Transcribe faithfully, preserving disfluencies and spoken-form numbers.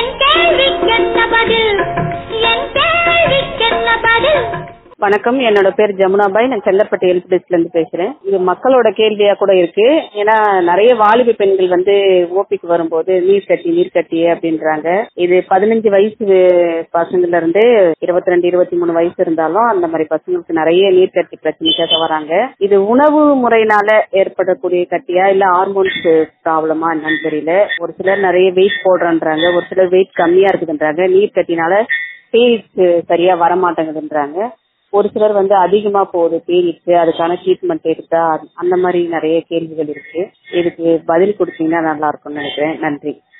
என் கேள்விக்கென்ன பதில் என் கேள்விக்கென்ன பதில். வணக்கம், என்னோட பேர் ஜமுனாபாய். நான் செல்லப்பட்டி ஹெல்ப் டெஸ்க்ல இருந்து பேசுறேன். இது மக்களோட கேள்வியா கூட இருக்கு. ஏன்னா நிறைய வாலிப பெண்கள் வந்து ஓபிக்கு வரும்போது நீர் கட்டி நீர் கட்டி அப்படின்றாங்க. இது பதினஞ்சு வயசு பசங்கள்ல இருந்து இருபத்தி ரெண்டு இருபத்தி மூணு வயசு இருந்தாலும் அந்த மாதிரி பசங்களுக்கு நிறைய நீர் கட்டி பிரச்சனைக்காக வராங்க. இது உணவு முறையினால ஏற்படக்கூடிய கட்டியா இல்ல ஹார்மோன்ஸ் ப்ராப்ளமா என்னன்னு தெரியல. ஒரு சிலர் நிறைய வெயிட் போடுறன்றாங்க, ஒரு சிலர் வெயிட் கம்மியா இருக்குதுன்றாங்க. நீர் கட்டினால பீரியட்ஸ் சரியா வரமாட்டேங்குதுன்றாங்க. ஒரு சிலர் வந்து அதிகமா போகுது பீரியட்ஸ், அதுக்கான ட்ரீட்மெண்ட் எடுத்தா அந்த மாதிரி நிறைய கேள்விகள் இருக்கு. இதுக்கு பதில் கொடுத்தீங்கன்னா நல்லா இருக்கும்னு நினைக்கிறேன். நன்றி.